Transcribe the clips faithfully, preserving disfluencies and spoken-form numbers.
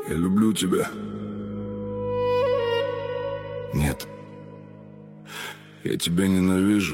Я люблю тебя. Нет, я тебя ненавижу.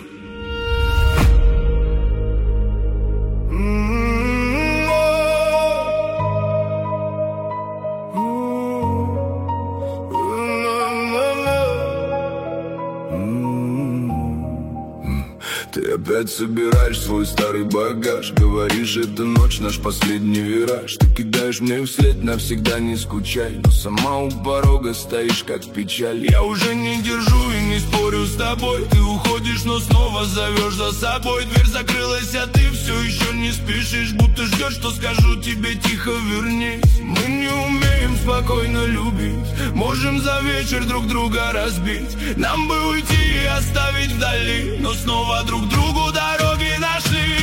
Ты опять собираешь свой старый багаж. Говоришь, это ночь, наш последний вираж. Ты кидаешь мне вслед, навсегда не скучай. Но сама у порога стоишь, как печаль. Я уже не держу и не спорю с тобой. Ты уходишь, но снова зовешь за собой. Дверь закрылась, а ты все еще не спешишь. Будто ждешь, что скажу тебе тихо, вернись. Мы не умеем спокойно любить. Можем за вечер друг друга разбить. Нам бы уйти и оставить вдали, но снова друг другу дороги нашли.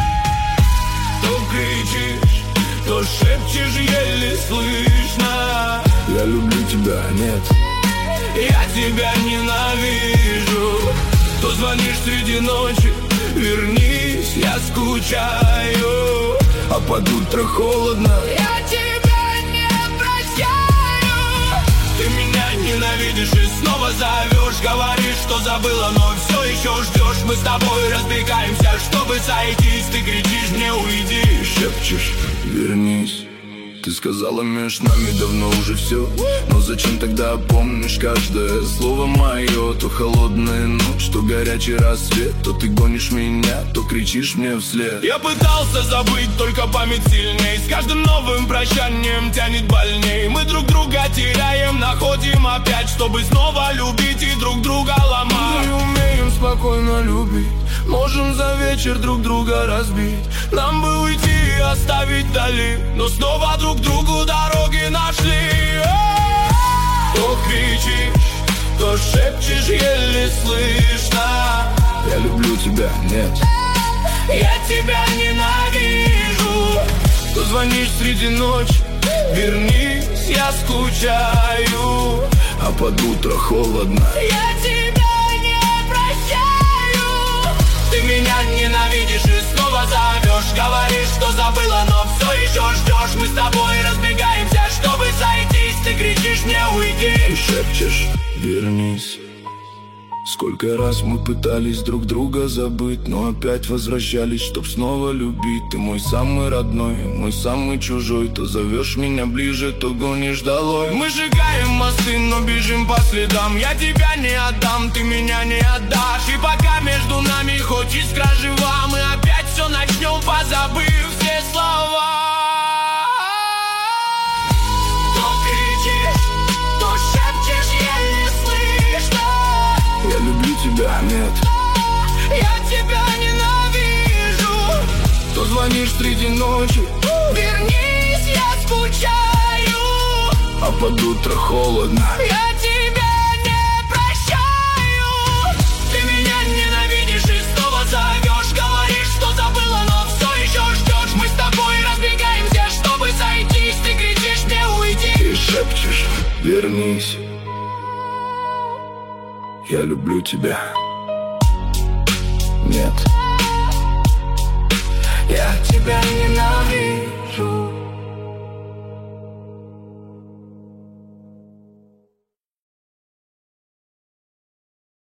То кричишь, то шепчешь, еле слышно. Я люблю тебя, нет, я тебя ненавижу. То звонишь среди ночи, вернись, я скучаю. А под утро холодно, я тебя не прощаю. Ты меня ненавидишь и снова зовешь. Говоришь, что забыла, но все еще ждешь. Мы с тобой разбегаемся, чтобы сойтись. Ты кричишь мне, уйди, шепчешь, вернись. Ты сказала, между нами давно уже все. Но зачем тогда помнишь каждое слово мое? То холодная ночь, то горячий рассвет. То ты гонишь меня, то кричишь мне вслед. Я пытался забыть, только память сильней. С каждым новым прощанием тянет больней. Мы друг друга теряем, находим опять, чтобы снова любить и друг друга ломать. Мы не умеем спокойно любить. Можем за вечер друг друга разбить. Нам бы уйти и оставить вдали, но снова друг другу дороги нашли. То кричишь, то шепчешь, еле слышно. Я люблю тебя, нет, я тебя ненавижу. То звонишь среди ночи, вернись, я скучаю. А под утро холодно, я тебя не прощаю. Ты меня ненавидишь и снова зовешь. Говоришь, что забыла, но все еще ждешь. Мы с тобой разбегаемся, чтобы сойтись. Ты кричишь мне, уйди, и шепчешь, вернись. Сколько раз мы пытались друг друга забыть, но опять возвращались, чтоб снова любить. Ты мой самый родной, мой самый чужой. То зовешь меня ближе, то гонишь долой. Мы сжигаем мосты, но бежим по следам. Я тебя не отдам, ты меня не отдашь. И пока между нами хоть искра жива, мы опять все начнем, позабыв все слова. То кричишь, то шепчешь, еле слышно. Я люблю тебя, нет, я тебя ненавижу. То звонишь среди ночи, вернись, я скучаю. А под утро холодно, я тебя не прощаю. Ты меня ненавидишь и снова зовешь. Говоришь, что забыла, но все еще ждешь. Мы с тобой разбегаемся, чтобы сойтись. Ты кричишь мне, уйди, и шепчешь, вернись. Я люблю тебя, нет, я тебя не